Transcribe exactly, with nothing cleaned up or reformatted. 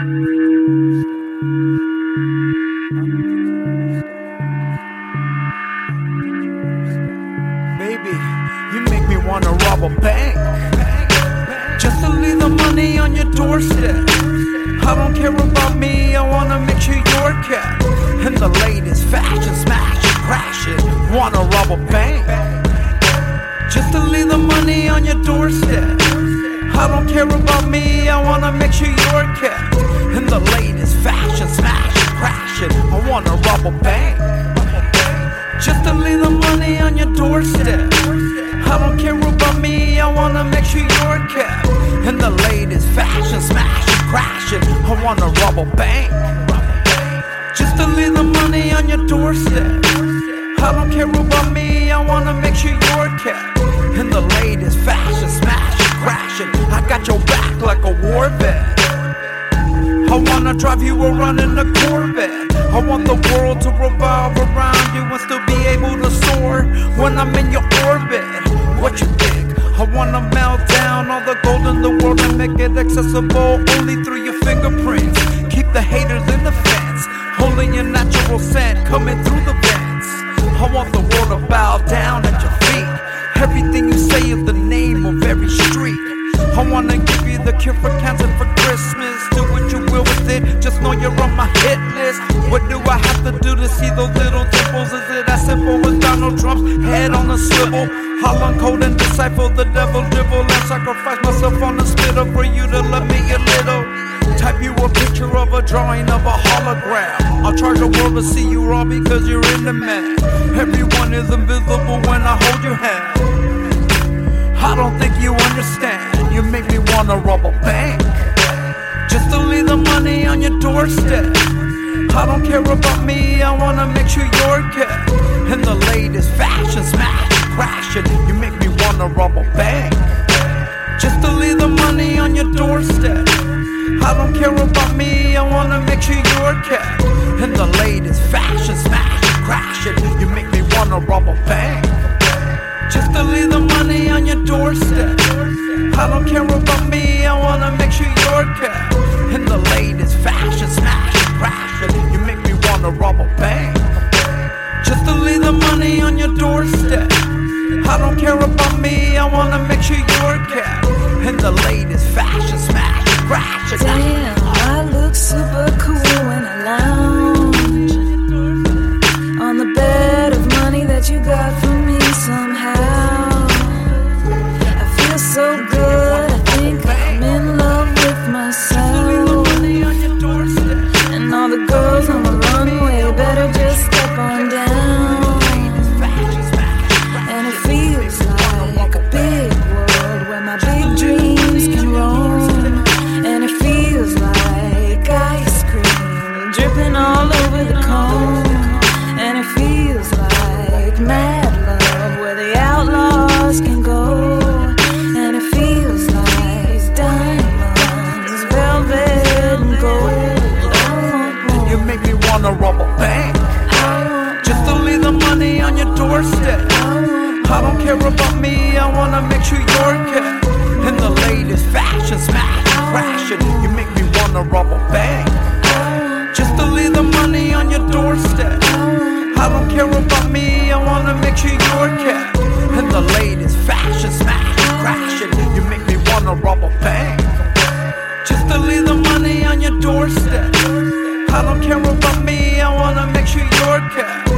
Baby, you make me wanna rob a bank just to leave the money on your doorstep. I don't care about me, I wanna make sure you're kept in the latest fashion, smash it, crash it. Wanna rob a bank just to leave the money on your doorstep. I don't care about me, I wanna make sure you're kept in the latest fashion, smash it, crash it. I wanna rob a bank just to leave the money on your doorstep. I don't care about me, I wanna make sure you're kept in the latest fashion, smash it, crash it. I wanna rob a bank just to leave the money on your doorstep. I don't care about me, I wanna make sure you're kept in the latest fashion, smash it, crash it. I got your back like a war vet. I wanna drive you around in a Corvette. I want the world to revolve around you and still be able to soar when I'm in your orbit. What you think? I wanna melt down all the gold in the world and make it accessible only through your fingerprints. Keep the haters in the fence, holding your natural scent coming through the vents. I want the world to bow down at your feet. Everything you say is the name of every street. I wanna give you the cure for cancer for Christmas. Do what you will with it, just know you're on my hit list. What do I have to do to see those little dimples? Is it as simple as Donald Trump's head on a swivel? I'll uncode and decipher the devil dribble and sacrifice myself on the spitter for you to love me a little. Type you a picture of a drawing of a hologram. I'll charge the world to see you all because you're in the man. Everyone is invisible when I hold your hand. I don't think you understand. You make me wanna rob a bank just to leave the money on your doorstep. I don't care about me, I wanna make sure you're kept in the latest fashion, smash it, crash it. You make me wanna rob a bank just to leave the money on your doorstep. I don't care about me, I wanna make sure you're kept in the latest fashion, smash it, crash it. You make me wanna rob a bank just to leave the money on your doorstep. I don't care about me, I wanna make sure you're kept in the latest fashion, smash it, crash it. You make me wanna rob a bank just to leave the money on your doorstep. I don't care about me, I wanna make sure you're kept in the latest fashion, smash it, crash it. Damn, I look super cool when I lounge on the bed of money that you got for me somehow. I feel so good, I think I'm in love with myself. And all the girls on the runway better just step on down. And it feels like a big world where my big dreams can roam. And it feels like ice cream dripping all over the cone. And it feels like mad love where the outlaws can go. And it feels like diamonds, velvet and gold. You make me wanna rob a bank just to leave the money on your doorstep. I don't care about me, I wanna make sure you're kept in the latest fashion, smash it, crash it. You make me wanna rob a bank just to leave the money on your doorstep. I don't care about me, I wanna make sure you're kept in the latest fashion, smash it, crash it. You make me wanna rob a bank just to leave the money on your doorstep. I don't care about me, I wanna make sure you're kept